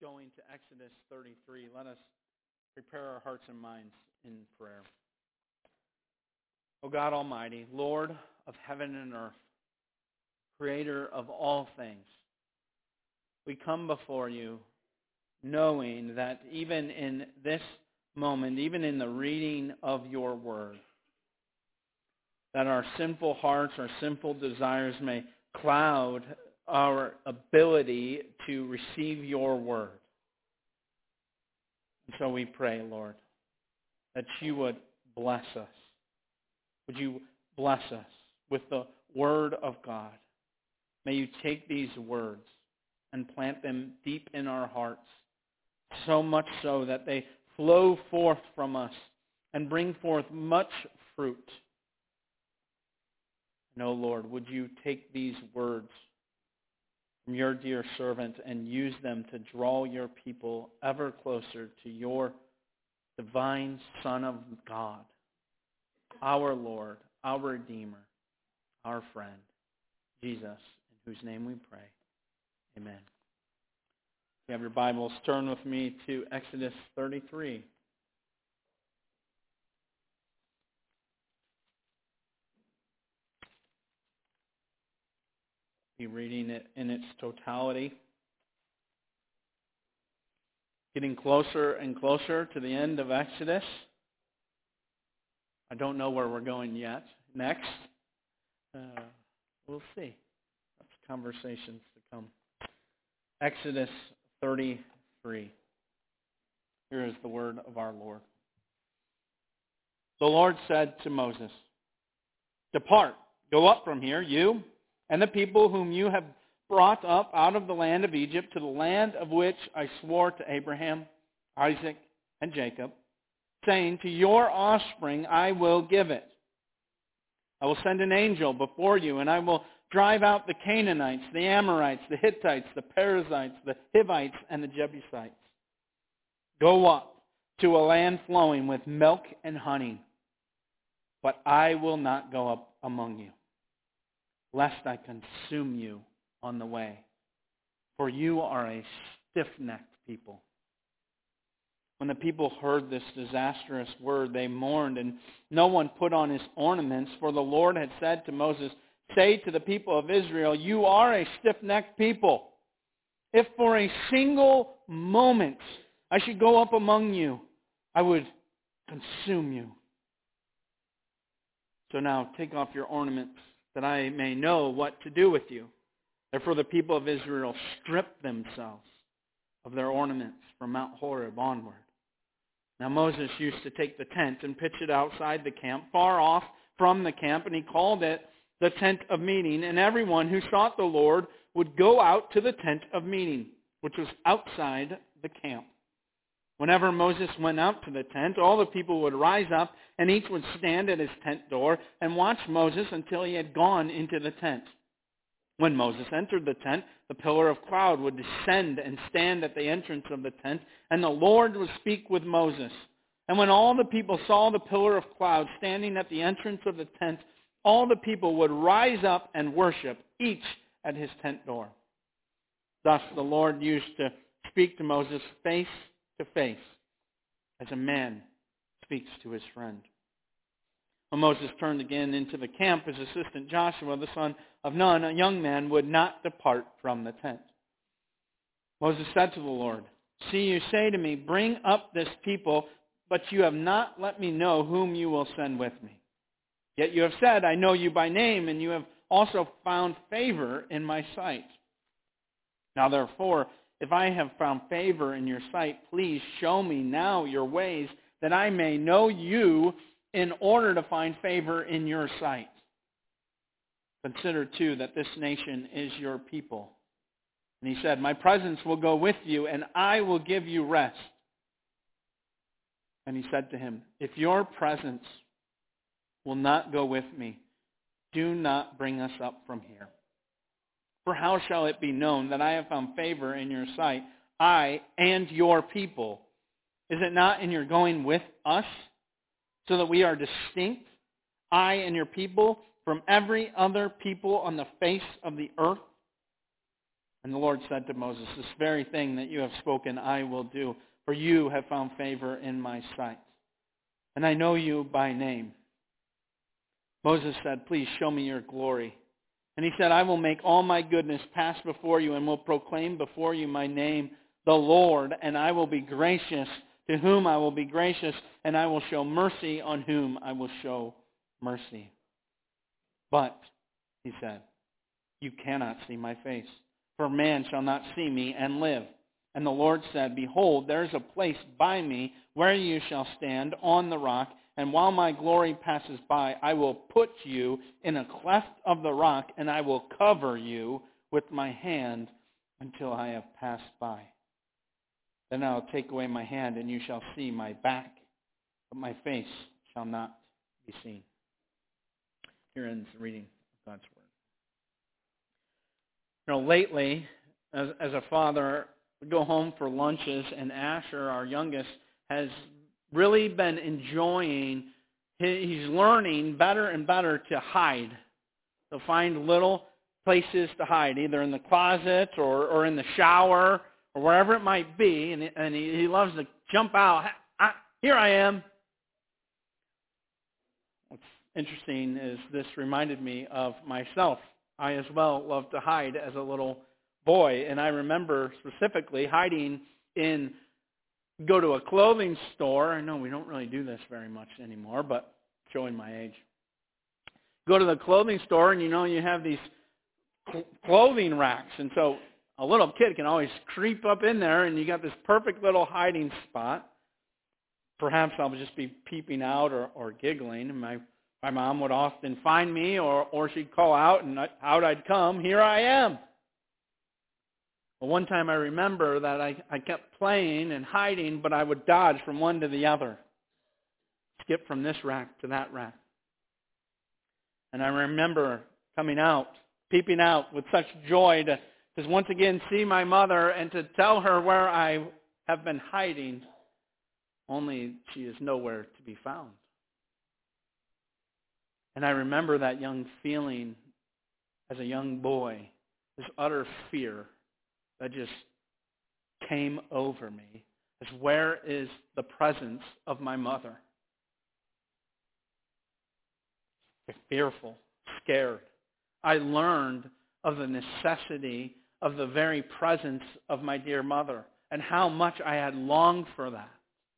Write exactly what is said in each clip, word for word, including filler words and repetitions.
going to Exodus thirty-three, let us prepare our hearts and minds in prayer. O God Almighty, Lord of heaven and earth, Creator of all things, we come before you knowing that even in this moment, even in the reading of your word, that our sinful hearts, our sinful desires may cloud our ability to receive your word. And so we pray, Lord, that you would bless us. Would you bless us with the word of God? May you take these words and plant them deep in our hearts, so much so that they flow forth from us and bring forth much fruit. And, O Lord, would you take these words from your dear servant and use them to draw your people ever closer to your divine Son of God, our Lord, our Redeemer, our friend, Jesus, in whose name we pray. Amen. If you have your Bibles, turn with me to Exodus thirty-three. Be reading it in its totality. Getting closer and closer to the end of Exodus. I don't know where we're going yet. Next, uh, we'll see. That's conversations to come. Exodus thirty-three. Here is the word of our Lord. The Lord said to Moses, "Depart, go up from here, you and the people whom you have brought up out of the land of Egypt to the land of which I swore to Abraham, Isaac, and Jacob, saying, to your offspring I will give it. I will send an angel before you, and I will drive out the Canaanites, the Amorites, the Hittites, the Perizzites, the Hivites, and the Jebusites. Go up to a land flowing with milk and honey, but I will not go up among you, lest I consume you on the way, for you are a stiff-necked people." When the people heard this disastrous word, they mourned, and no one put on his ornaments, for the Lord had said to Moses, "Say to the people of Israel, you are a stiff-necked people. If for a single moment I should go up among you, I would consume you. So now take off your ornaments, that I may know what to do with you." Therefore the people of Israel stripped themselves of their ornaments from Mount Horeb onward. Now Moses used to take the tent and pitch it outside the camp, far off from the camp, and he called it the tent of meeting. And everyone who sought the Lord would go out to the tent of meeting, which was outside the camp. Whenever Moses went out to the tent, all the people would rise up, and each would stand at his tent door and watch Moses until he had gone into the tent. When Moses entered the tent, the pillar of cloud would descend and stand at the entrance of the tent, and the Lord would speak with Moses. And when all the people saw the pillar of cloud standing at the entrance of the tent, all the people would rise up and worship, each at his tent door. Thus the Lord used to speak to Moses face to face, as a man speaks to his friend. When Moses turned again into the camp, his assistant Joshua, the son of Nun, a young man, would not depart from the tent. Moses said to the Lord, "See, you say to me, bring up this people, but you have not let me know whom you will send with me. Yet you have said, I know you by name, and you have also found favor in my sight. Now therefore, if I have found favor in your sight, please show me now your ways, that I may know you in order to find favor in your sight. Consider, too, that this nation is your people." And he said, "My presence will go with you, and I will give you rest." And he said to him, "If your presence will not go with me, do not bring us up from here. For how shall it be known that I have found favor in your sight, I and your people? Is it not in your going with us, so that we are distinct, I and your people, from every other people on the face of the earth?" And the Lord said to Moses, this very thing that you have spoken I will do, for you have found favor in my sight. And I know you by name. Moses said, please show me your glory. And he said, I will make all my goodness pass before you and will proclaim before you my name, the Lord, and I will be gracious to whom I will be gracious, and I will show mercy on whom I will show mercy. But, he said, you cannot see my face, for man shall not see me and live. And the Lord said, behold, there is a place by me where you shall stand on the rock, and while my glory passes by, I will put you in a cleft of the rock, and I will cover you with my hand until I have passed by. Then I will take away my hand, and you shall see my back, but my face shall not be seen. Here ends the reading of God's Word. You know, lately, as, as a father, we go home for lunches, and Asher, our youngest, has really been enjoying, he's learning better and better to hide, to find little places to hide, either in the closet or, or in the shower or wherever it might be, and, and he, he loves to jump out. I, here I am. What's interesting is this reminded me of myself. I as well loved to hide as a little boy, and I remember specifically hiding in, go to a clothing store. I know we don't really do this very much anymore, but showing my age. Go to the clothing store, and you know you have these cl- clothing racks, and so a little kid can always creep up in there, and you got this perfect little hiding spot. Perhaps I'll just be peeping out or, or giggling, and my My mom would often find me, or, or she'd call out, and out I'd come, here I am. Well, one time I remember that I, I kept playing and hiding, but I would dodge from one to the other, skip from this rack to that rack. And I remember coming out, peeping out with such joy to, to once again see my mother and to tell her where I have been hiding, only she is nowhere to be found. And I remember that young feeling as a young boy, this utter fear that just came over me, as where is the presence of my mother? Fearful, scared. I learned of the necessity of the very presence of my dear mother and how much I had longed for that,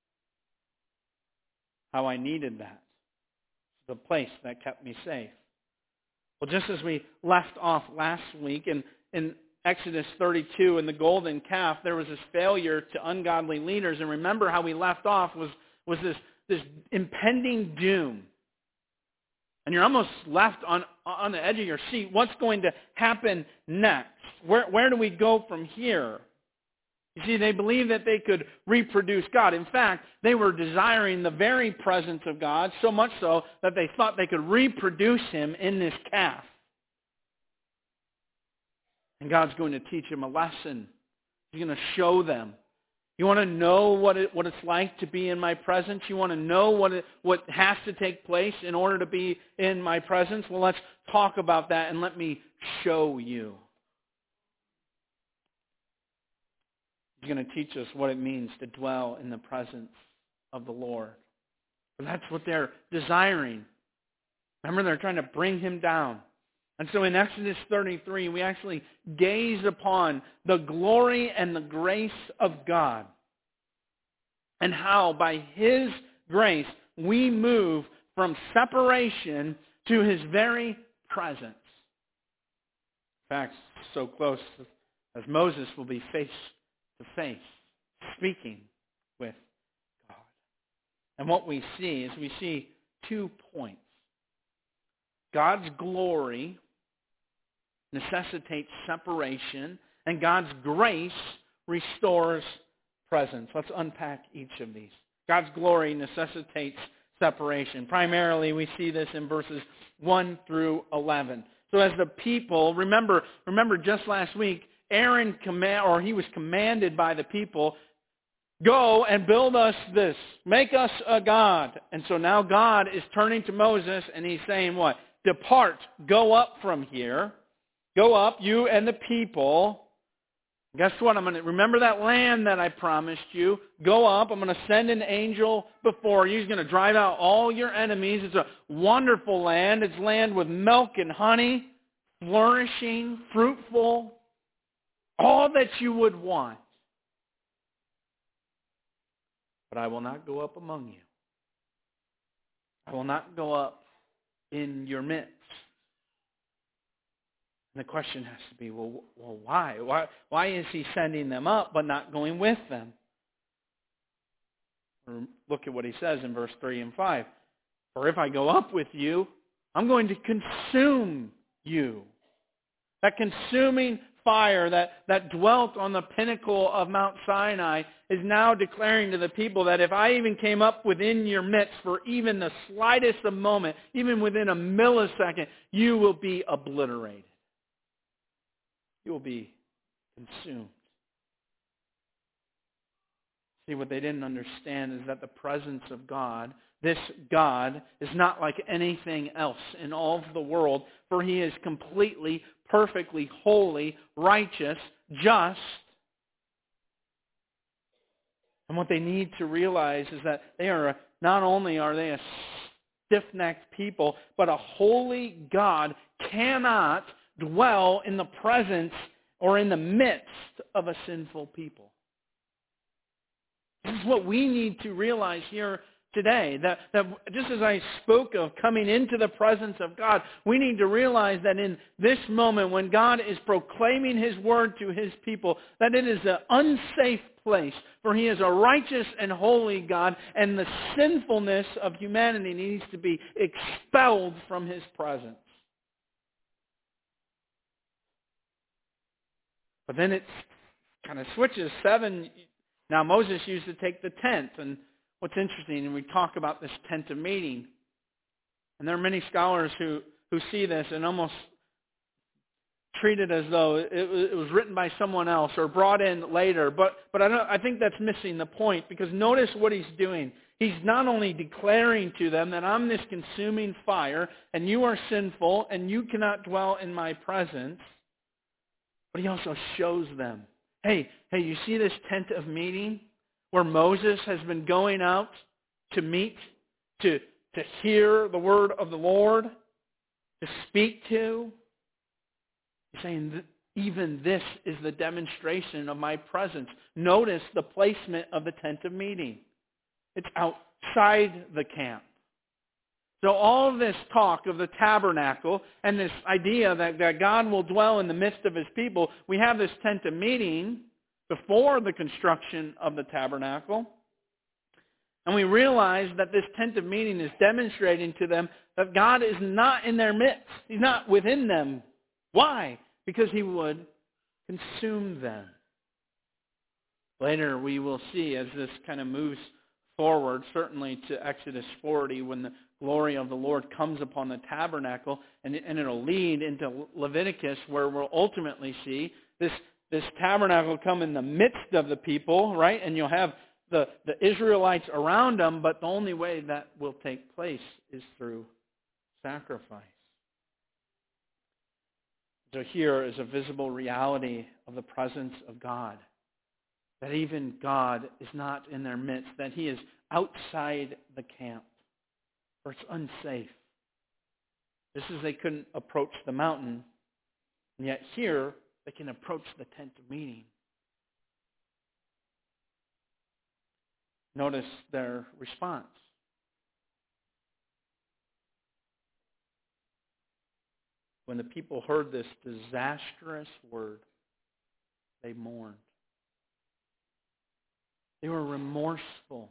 how I needed that. The place that kept me safe. Well, just as we left off last week in, in Exodus thirty-two in the golden calf, there was this failure to ungodly leaders. And remember how we left off was, was this, this impending doom. And you're almost left on, on the edge of your seat. What's going to happen next? Where, where do we go from here? You see, they believed that they could reproduce God. In fact, they were desiring the very presence of God, so much so that they thought they could reproduce him in this calf. And God's going to teach them a lesson. He's going to show them. You want to know what it, what it's like to be in my presence? You want to know what it, what has to take place in order to be in my presence? Well, let's talk about that and let me show you. He's going to teach us what it means to dwell in the presence of the Lord. And that's what they're desiring. Remember, they're trying to bring him down. And so in Exodus thirty-three, we actually gaze upon the glory and the grace of God and how by his grace we move from separation to his very presence. In fact, so close as Moses will be face to face, speaking with God. And what we see is we see two points. God's glory necessitates separation, and God's grace restores presence. Let's unpack each of these. God's glory necessitates separation. Primarily, we see this in verses one through eleven. So as the people, remember, remember just last week, Aaron command, or he was commanded by the people, go and build us this. Make us a god. And so now God is turning to Moses and he's saying what? Depart, go up from here. Go up, you and the people, Guess what? I'm going to remember that land that I promised you. Go up. I'm going to send an angel before you. He's going to drive out all your enemies. It's a wonderful land. It's land with milk and honey, flourishing, fruitful, all that you would want. But I will not go up among you. I will not go up in your midst. And the question has to be, well, well why? why? Why is he sending them up but not going with them? Or look at what he says in verse three and five. For if I go up with you, I'm going to consume you. That consuming fire that, that dwelt on the pinnacle of Mount Sinai is now declaring to the people that if I even came up within your midst for even the slightest of moment, even within a millisecond, you will be obliterated. You will be consumed. See, what they didn't understand is that the presence of God, this God, is not like anything else in all of the world, for he is completely, perfectly, holy, righteous, just. And what they need to realize is that they are, not only are they a stiff-necked people, but a holy God cannot dwell in the presence or in the midst of a sinful people. This is what we need to realize here today. That, that just as I spoke of coming into the presence of God, we need to realize that in this moment when God is proclaiming his word to his people, that it is an unsafe place, for he is a righteous and holy God, and the sinfulness of humanity needs to be expelled from his presence. But then it kind of switches. Seven, now Moses used to take the tent. And what's interesting, and we talk about this tent of meeting, and there are many scholars who, who see this and almost treat it as though it, it was written by someone else or brought in later. But, but I, don't, I think that's missing the point, because notice what he's doing. He's not only declaring to them that I'm this consuming fire, and you are sinful, and you cannot dwell in my presence, but he also shows them, hey, hey, you see this tent of meeting where Moses has been going out to meet, to, to hear the word of the Lord, to speak to? He's saying, even this is the demonstration of my presence. Notice the placement of the tent of meeting. It's outside the camp. So all of this talk of the tabernacle and this idea that, that God will dwell in the midst of his people, we have this tent of meeting before the construction of the tabernacle. And we realize that this tent of meeting is demonstrating to them that God is not in their midst. He's not within them. Why? Because he would consume them. Later we will see, as this kind of moves forward, certainly to Exodus forty, when the glory of the Lord comes upon the tabernacle, and, and it'll lead into Leviticus, where we'll ultimately see this, this tabernacle come in the midst of the people, right? And you'll have the, the Israelites around them, but the only way that will take place is through sacrifice. So here is a visible reality of the presence of God. That even God is not in their midst, that he is outside the camp, or it's unsafe. Just as they couldn't approach the mountain, and yet here they can approach the tent of meeting. Notice their response. When the people heard this disastrous word, they mourned. They were remorseful.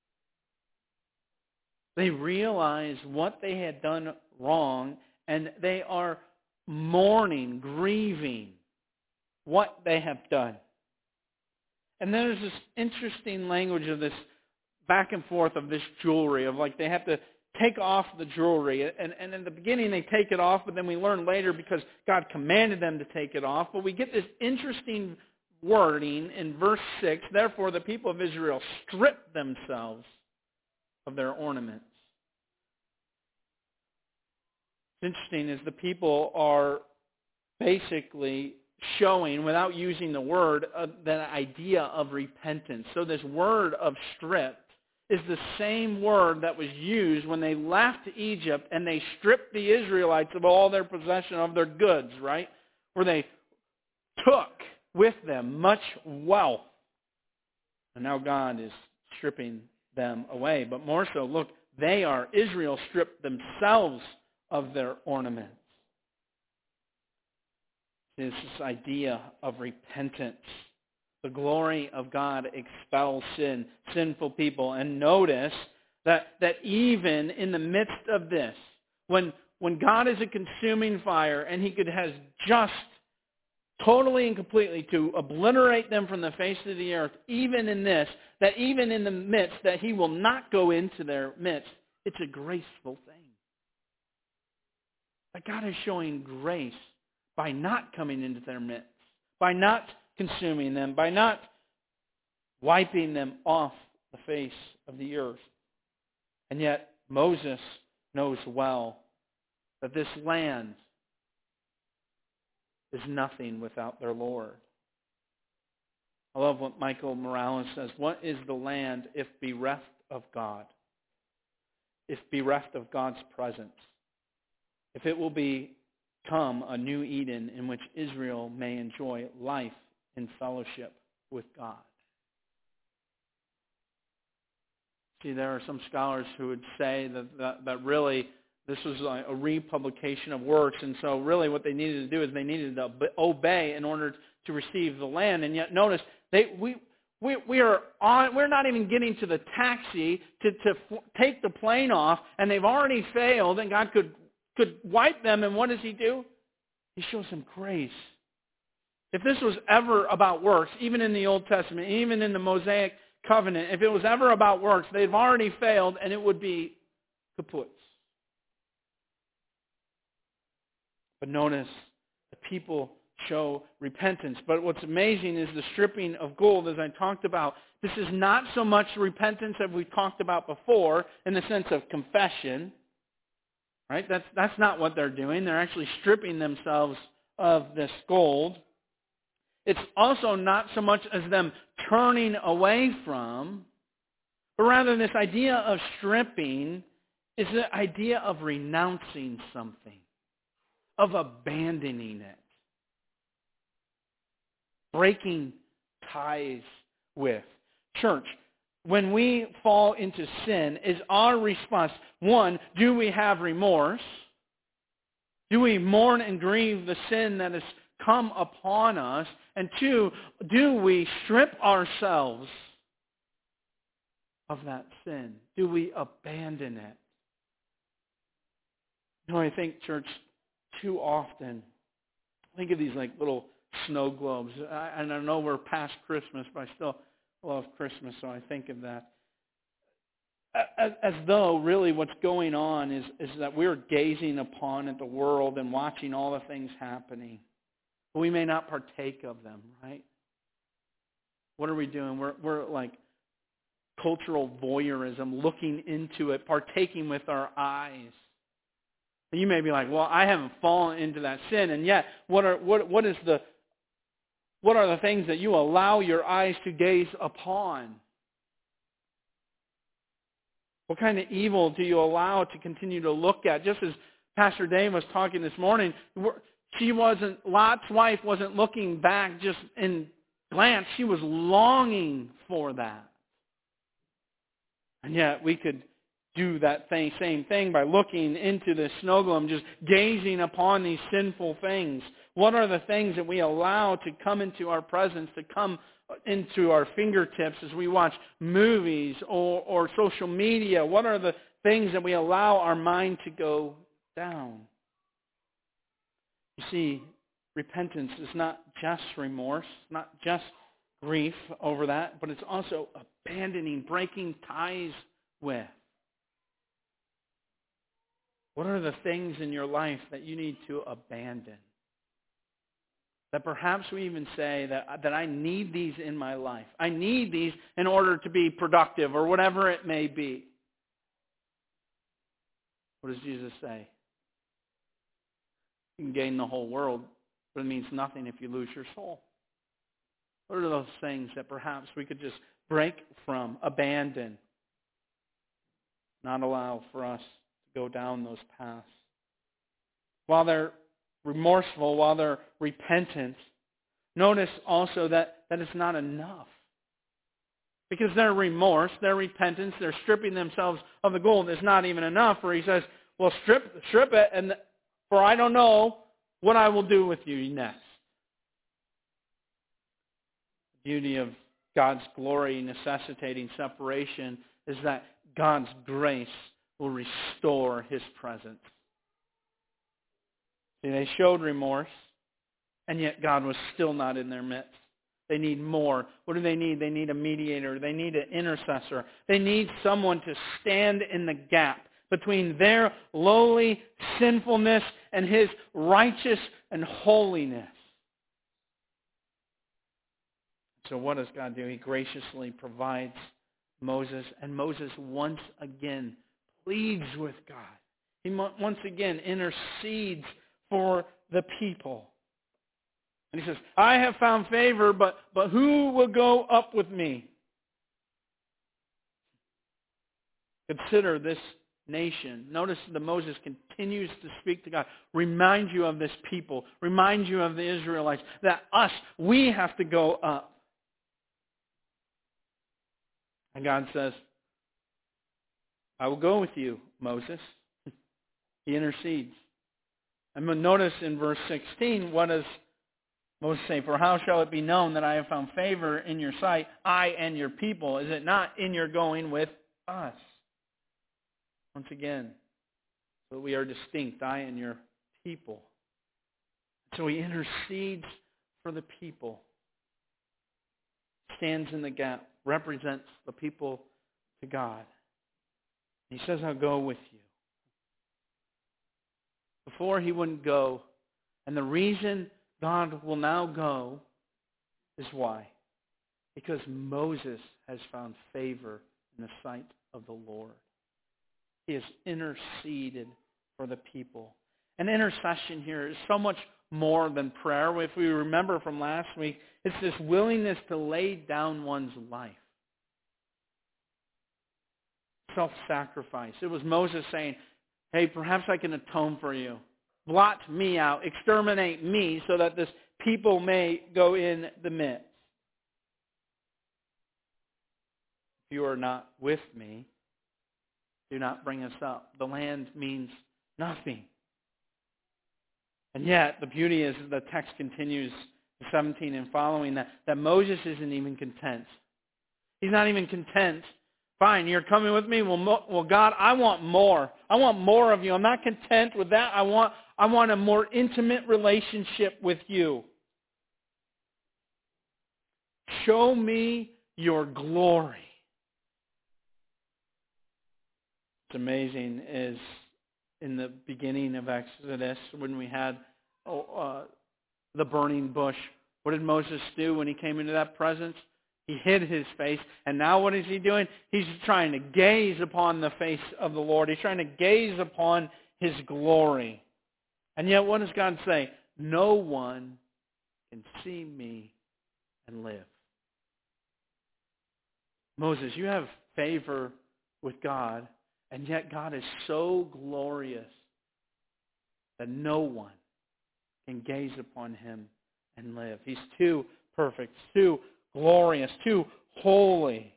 They realized what they had done wrong, and they are mourning, grieving what they have done. And then there's this interesting language of this back and forth of this jewelry, of like they have to take off the jewelry. And, and in the beginning they take it off, but then we learn later because God commanded them to take it off. But we get this interesting wording in verse six, therefore the people of Israel stripped themselves of their ornaments. It's interesting is the people are basically showing, without using the word, uh, that idea of repentance. So this word of stripped is the same word that was used when they left Egypt and they stripped the Israelites of all their possession, of their goods, right? Where they took with them much wealth. And now God is stripping them away. But more so, look, they are, Israel stripped themselves of their ornaments. It's this idea of repentance. The glory of God expels sin, sinful people. And notice that, that even in the midst of this, when, when God is a consuming fire and he could has just totally and completely to obliterate them from the face of the earth, even in this, that even in the midst, that he will not go into their midst, it's a graceful thing. That God is showing grace by not coming into their midst, by not consuming them, by not wiping them off the face of the earth. And yet Moses knows well that this land is nothing without their Lord. I love what Michael Morales says. What is the land if bereft of God? If bereft of God's presence? If it will become a new Eden in which Israel may enjoy life in fellowship with God. See, there are some scholars who would say that, that, that really this was a republication of works, and so really what they needed to do is they needed to obey in order to receive the land. And yet, notice, they we we we are on. We're not even getting to the taxi to to f- take the plane off, and they've already failed, and God could could wipe them. And what does He do? He shows them grace. If this was ever about works, even in the Old Testament, even in the Mosaic Covenant, if it was ever about works, they've already failed, and it would be kaput. But notice, the people show repentance. But what's amazing is the stripping of gold, as I talked about. This is not so much repentance as we've talked about before, in the sense of confession. Right? That's, that's not what they're doing. They're actually stripping themselves of this gold. It's also not so much as them turning away from, but rather this idea of stripping is the idea of renouncing something, of abandoning it, breaking ties with. Church, when we fall into sin, is our response, one, do we have remorse? Do we mourn and grieve the sin that has come upon us? And two, do we strip ourselves of that sin? Do we abandon it? You know, I think, church, too often, think of these like little snow globes. I, and I know we're past Christmas, but I still love Christmas, so I think of that. As, as though really what's going on is, is that we're gazing upon at the world and watching all the things happening. But we may not partake of them, right? What are we doing? We're, we're like cultural voyeurism, looking into it, partaking with our eyes. And you may be like, well, I haven't fallen into that sin, and yet, what are what what is the what are the things that you allow your eyes to gaze upon? What kind of evil do you allow to continue to look at? Just as Pastor Dave was talking this morning, she wasn't, Lot's wife wasn't looking back just in glance. She was longing for that. And yet we could do that thing, same thing by looking into the snow globe, just gazing upon these sinful things. What are the things that we allow to come into our presence, to come into our fingertips as we watch movies or, or social media? What are the things that we allow our mind to go down? You see, repentance is not just remorse, not just grief over that, but it's also abandoning, breaking ties with. What are the things in your life that you need to abandon? That perhaps we even say that, that I need these in my life. I need these in order to be productive or whatever it may be. What does Jesus say? You can gain the whole world but it means nothing if you lose your soul. What are those things that perhaps we could just break from, abandon, not allow for us to go down those paths? While they're remorseful, while they're repentant, notice also that, that it's not enough. Because their remorse, their repentance, their stripping themselves of the gold is not even enough. For he says, well, strip, strip it, and for I don't know what I will do with you next. The beauty of God's glory necessitating separation is that God's grace will restore His presence. See, they showed remorse, and yet God was still not in their midst. They need more. What do they need? They need a mediator. They need an intercessor. They need someone to stand in the gap between their lowly sinfulness and His righteous and holiness. So what does God do? He graciously provides Moses, and Moses once again pleads with God. He once again intercedes for the people. And he says, I have found favor, but, but who will go up with me? Consider this nation. Notice that Moses continues to speak to God. Remind you of this people. Remind you of the Israelites. That us, we have to go up. And God says, I will go with you, Moses. He intercedes. And notice in verse sixteen, what does Moses say? For how shall it be known that I have found favor in your sight, I and your people? Is it not in your going with us? Once again, so we are distinct, I and your people. So he intercedes for the people. Stands in the gap, represents the people to God. He says, I'll go with you. Before he wouldn't go, and the reason God will now go is why? Because Moses has found favor in the sight of the Lord. He has interceded for the people. And intercession here is so much more than prayer. If we remember from last week, it's this willingness to lay down one's life. Self-sacrifice. It was Moses saying, hey, perhaps I can atone for you. Blot me out. Exterminate me so that this people may go in the midst. If you are not with me, do not bring us up. The land means nothing. And yet, the beauty is the text continues, seventeen and following, that, that Moses isn't even content. He's not even content. Fine, you're coming with me. Well, mo- well, God, I want more. I want more of you. I'm not content with that. I want, I want a more intimate relationship with you. Show me your glory. What's amazing is in the beginning of Exodus, when we had oh, uh, the burning bush, what did Moses do when he came into that presence? He hid his face, and now what is he doing? He's trying to gaze upon the face of the Lord. He's trying to gaze upon His glory. And yet what does God say? No one can see me and live. Moses, you have favor with God, and yet God is so glorious that no one can gaze upon Him and live. He's too perfect, too glorious, too holy.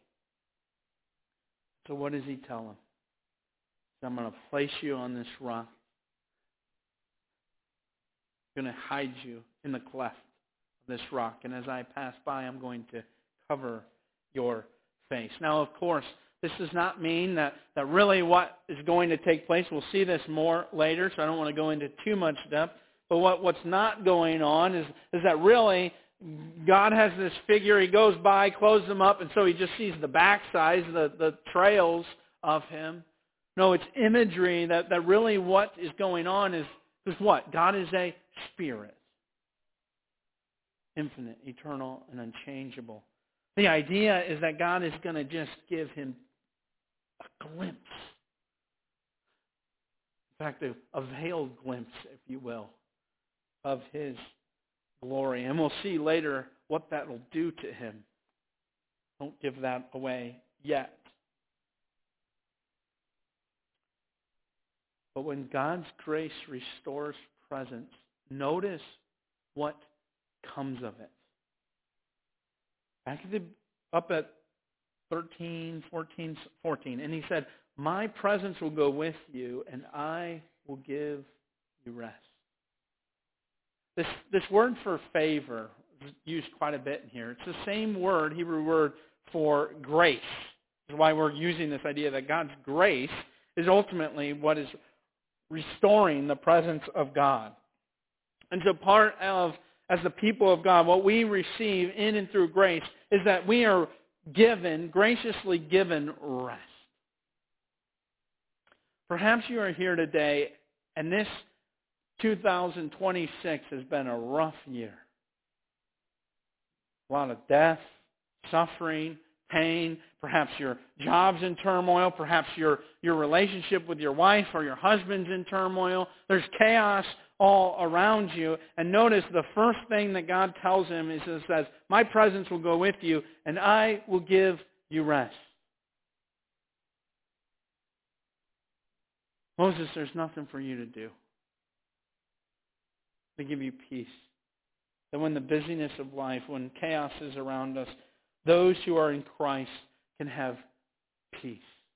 So what does He tell him? I'm going to place you on this rock. I'm going to hide you in the cleft of this rock. And as I pass by, I'm going to cover your face. Now, of course, this does not mean that, that really what is going to take place. We'll see this more later, so I don't want to go into too much depth. But what, what's not going on is, is that really God has this figure. He goes by, closes them up, and so he just sees the backsides, the, the trails of Him. No, it's imagery that, that really what is going on is, is what? God is a spirit. Infinite, eternal, and unchangeable. The idea is that God is going to just give him a glimpse. In fact, a, a veiled glimpse, if you will, of His glory. And we'll see later what that will do to him. Don't give that away yet. But when God's grace restores presence, notice what comes of it. Back at the, up at thirteen, fourteen, fourteen, and he said, my presence will go with you, and I will give you rest. This, this word for favor is used quite a bit in here. It's the same word, Hebrew word, for grace. This is why we're using this idea that God's grace is ultimately what is restoring the presence of God. And so part of, as the people of God, what we receive in and through grace is that we are given, graciously given rest. Perhaps you are here today and this two thousand twenty-six has been a rough year. A lot of death, suffering, pain. Perhaps your job's in turmoil. Perhaps your, your relationship with your wife or your husband's in turmoil. There's chaos all around you. And notice the first thing that God tells him is it says, my presence will go with you and I will give you rest. Moses, there's nothing for you to do. To give you peace. That when the busyness of life, when chaos is around us, those who are in Christ can have peace.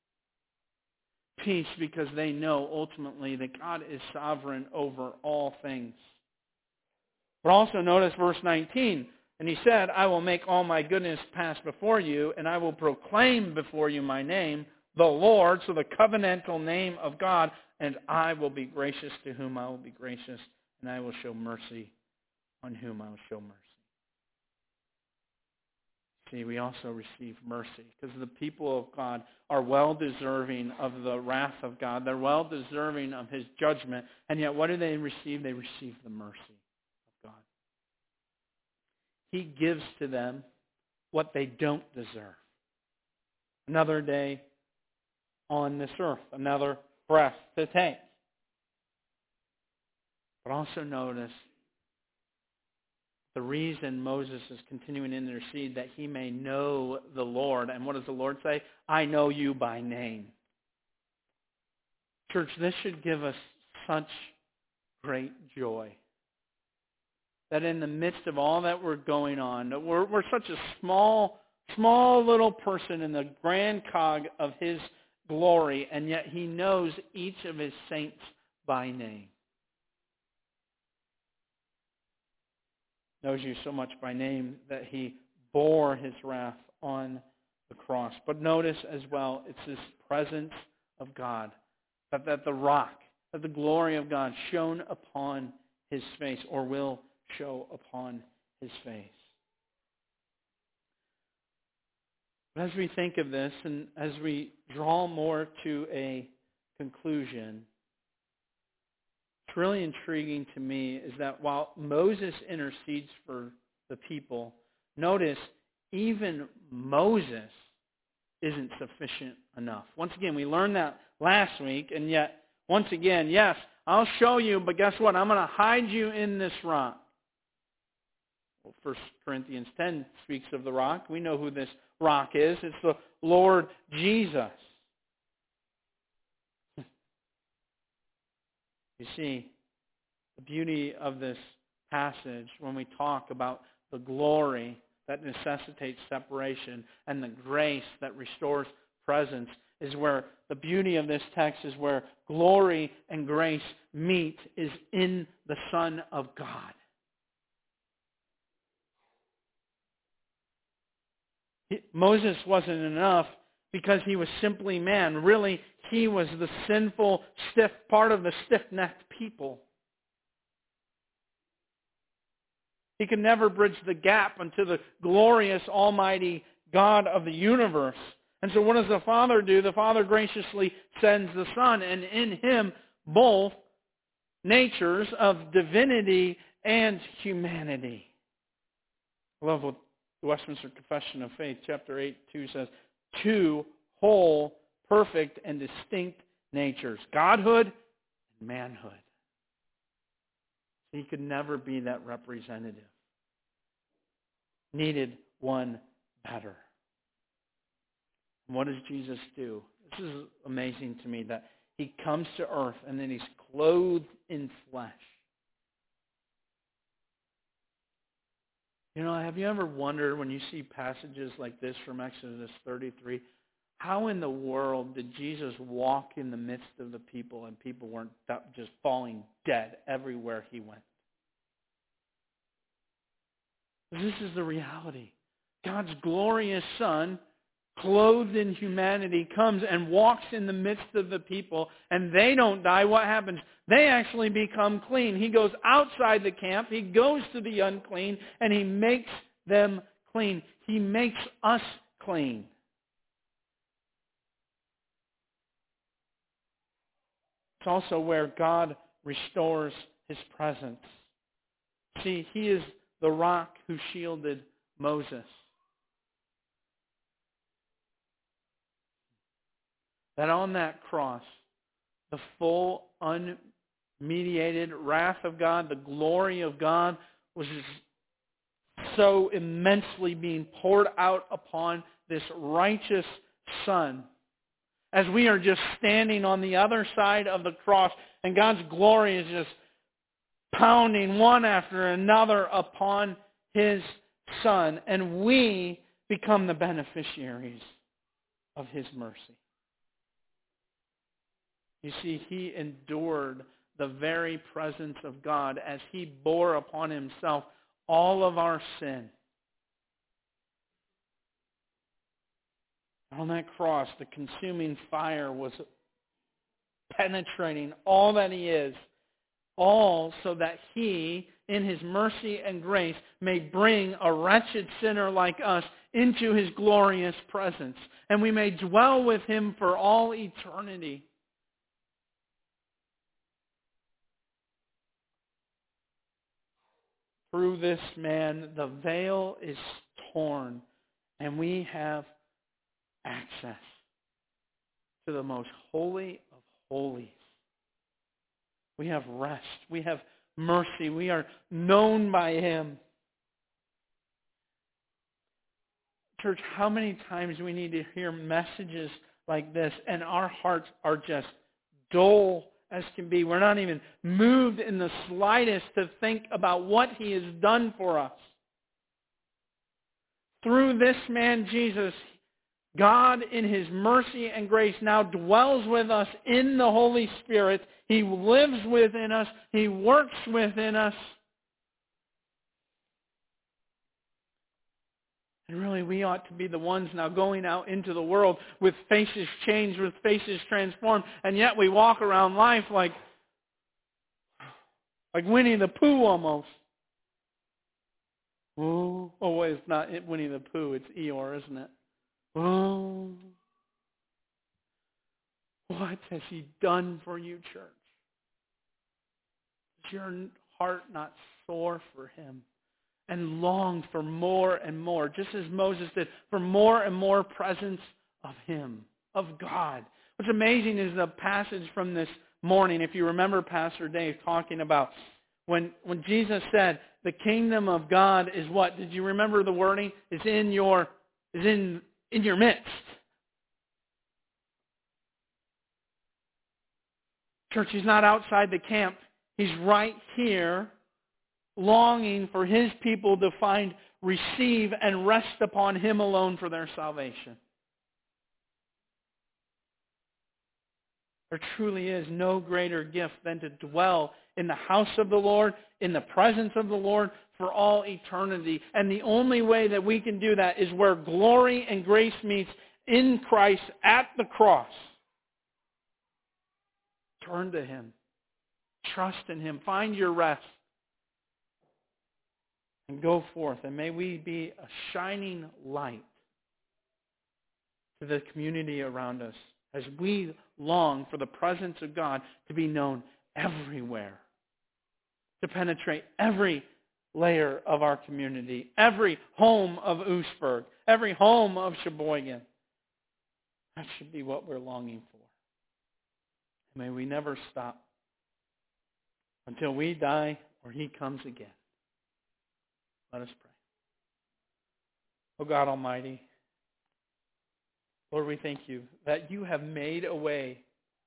Peace because they know ultimately that God is sovereign over all things. But also notice verse nineteen. And he said, I will make all my goodness pass before you, and I will proclaim before you my name, the Lord, so the covenantal name of God, and I will be gracious to whom I will be gracious, and I will show mercy on whom I will show mercy. See, we also receive mercy because the people of God are well deserving of the wrath of God. They're well deserving of his judgment. And yet what do they receive? They receive the mercy of God. He gives to them what they don't deserve. Another day on this earth, another breath to take. But also notice the reason Moses is continuing to intercede, that he may know the Lord. And what does the Lord say? I know you by name. Church, this should give us such great joy. That in the midst of all that we're going on, that we're, we're such a small, small little person in the grand cog of his glory, and yet he knows each of his saints by name. Knows you so much by name that he bore his wrath on the cross. But notice as well, it's this presence of God, that, that the rock, that the glory of God shone upon his face, or will show upon his face. But as we think of this, and as we draw more to a conclusion, what's really intriguing to me is that while Moses intercedes for the people, notice even Moses isn't sufficient enough. Once again, we learned that last week, and yet, once again, yes, I'll show you, but guess what? I'm going to hide you in this rock. Well, First Corinthians ten speaks of the rock. We know who this rock is. It's the Lord Jesus. You see, the beauty of this passage when we talk about the glory that necessitates separation and the grace that restores presence is where the beauty of this text is where glory and grace meet, is in the Son of God. Moses wasn't enough because he was simply man. Really, he was the sinful, stiff, part of the stiff-necked people. He could never bridge the gap unto the glorious, almighty God of the universe. And so what does the Father do? The Father graciously sends the Son, and in him both natures of divinity and humanity. I love what the Westminster Confession of Faith, chapter eight, two says, two whole, perfect, and distinct natures, godhood and manhood. He could never be that representative. needed one better. And what does Jesus do? This is amazing to me that he comes to earth and then he's clothed in flesh. You know, have you ever wondered when you see passages like this from Exodus thirty-three, how in the world did Jesus walk in the midst of the people and people weren't just falling dead everywhere he went? This is the reality. God's glorious Son, clothed in humanity, comes and walks in the midst of the people, and they don't die. What happens? They actually become clean. He goes outside the camp. He goes to the unclean, and he makes them clean. He makes us clean. It's also where God restores his presence. See, he is the rock who shielded Moses. That on that cross, the full, unmediated wrath of God, the glory of God was so immensely being poured out upon this righteous Son. As we are just standing on the other side of the cross, and God's glory is just pounding one after another upon his Son, and we become the beneficiaries of his mercy. You see, he endured the very presence of God as he bore upon himself all of our sin. On that cross, the consuming fire was penetrating all that he is, all so that he, in his mercy and grace, may bring a wretched sinner like us into his glorious presence, and we may dwell with him for all eternity. Through this man, the veil is torn, and we have access to the most holy of holies. We have rest. We have mercy. We are known by him. Church, how many times do we need to hear messages like this, and our hearts are just dull as can be. We're not even moved in the slightest to think about what he has done for us. Through this man, Jesus, God in his mercy and grace now dwells with us in the Holy Spirit. He lives within us. He works within us. And really, we ought to be the ones now going out into the world with faces changed, with faces transformed, and yet we walk around life like, like Winnie the Pooh almost. Oh, oh, wait, it's not Winnie the Pooh, it's Eeyore, isn't it? Oh, what has he done for you, church? Is your heart not sore for him? And long for more and more, just as Moses did, for more and more presence of him, of God. What's amazing is the passage from this morning. If you remember Pastor Dave talking about when when Jesus said, the kingdom of God is what? Did you remember the wording? Is in your is in in your midst. Church, he's not outside the camp. He's right here, longing for his people to find, receive, and rest upon him alone for their salvation. There truly is no greater gift than to dwell in the house of the Lord, in the presence of the Lord, for all eternity. And the only way that we can do that is where glory and grace meets in Christ at the cross. Turn to him. Trust in him. Find your rest. And go forth. And may we be a shining light to the community around us as we long for the presence of God to be known everywhere, to penetrate every layer of our community, every home of Oostburg, every home of Sheboygan. That should be what we're longing for. May we never stop until we die or he comes again. Let us pray. Oh God Almighty, Lord, we thank you that you have made a way,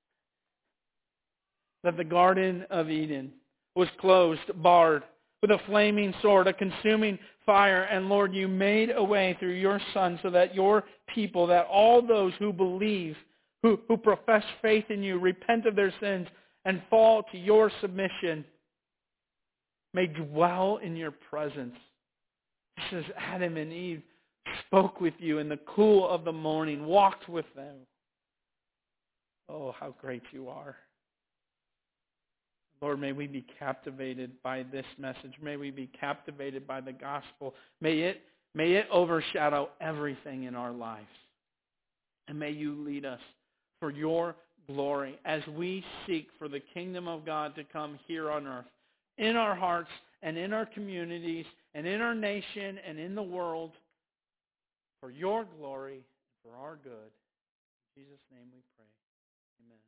that the Garden of Eden was closed, barred, with a flaming sword, a consuming fire. And Lord, you made a way through your Son so that your people, that all those who believe, who, who profess faith in you, repent of their sins, and fall to your submission, may dwell in your presence. Just as Adam and Eve spoke with you in the cool of the morning, walked with them. Oh, how great you are. Lord, may we be captivated by this message. May we be captivated by the gospel. May it, may it overshadow everything in our lives. And may you lead us for your glory as we seek for the kingdom of God to come here on earth, in our hearts and in our communities and in our nation and in the world, for your glory and for our good. In Jesus' name we pray. Amen.